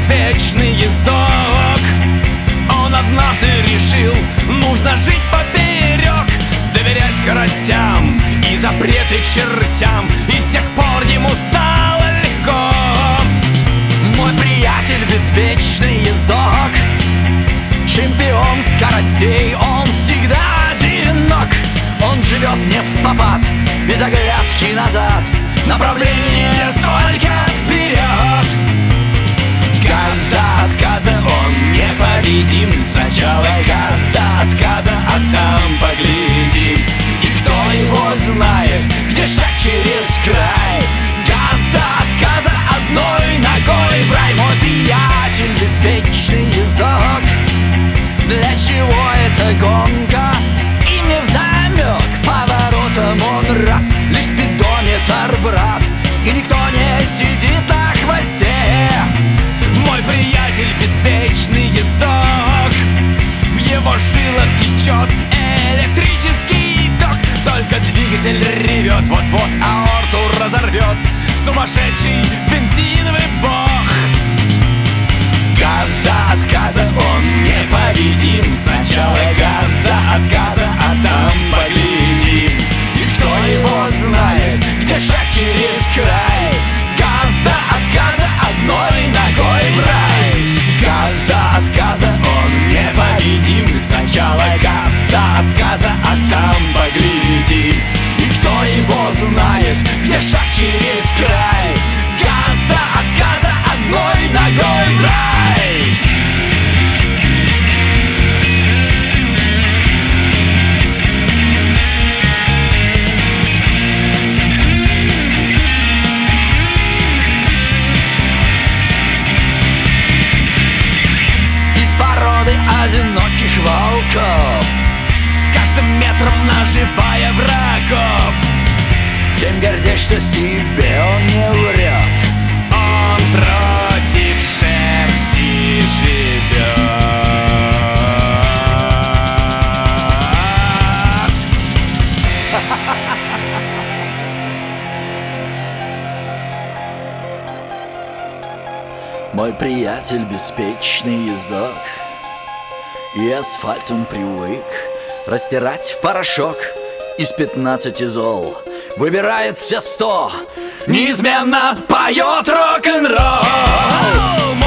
беспечный ездок. Он однажды решил, нужно жить поперек, доверяя скоростям и запреты к чертям. И с тех пор ему стало легко. Мой приятель беспечный ездок, чемпион скоростей, он всегда одинок. Он живет не впопад, без оглядки назад, направление только вперед. Газ до отказа, он непобедим. Сначала газ до отказа, а там поглядим. И кто его знает, где шаг через край. Газ до отказа, одной ногой в рай. Мой приятель беспечный ездок, для чего эта гонка? И невдомек, поворотом он рад, лишь спидометр, брат, и никто не сидит на хвосте. Мой приятель беспечный ездок, в его жилах течет электрический ток. Только двигатель ревет, вот-вот аорту разорвет сумасшедший бензиновый бог. Газ до отказа, он непобедим. Сначала газ до отказа, а там поглядим. И кто его знает, где шаг через край. Газ до отказа, одной ногой в рай. Газ до отказа, он непобедим. Сначала газ до отказа, а там поглядим. И кто его знает, где шаг через край. Газ до отказа, одной ногой в рай. Одиноких волков, с каждым метром наживая врагов, тем гордее, что себе он не врет. Он против шерсти живет. Мой приятель беспечный ездок, и асфальт он привык растирать в порошок. Из 15 зол выбирает все 100, неизменно поет рок-н-ролл.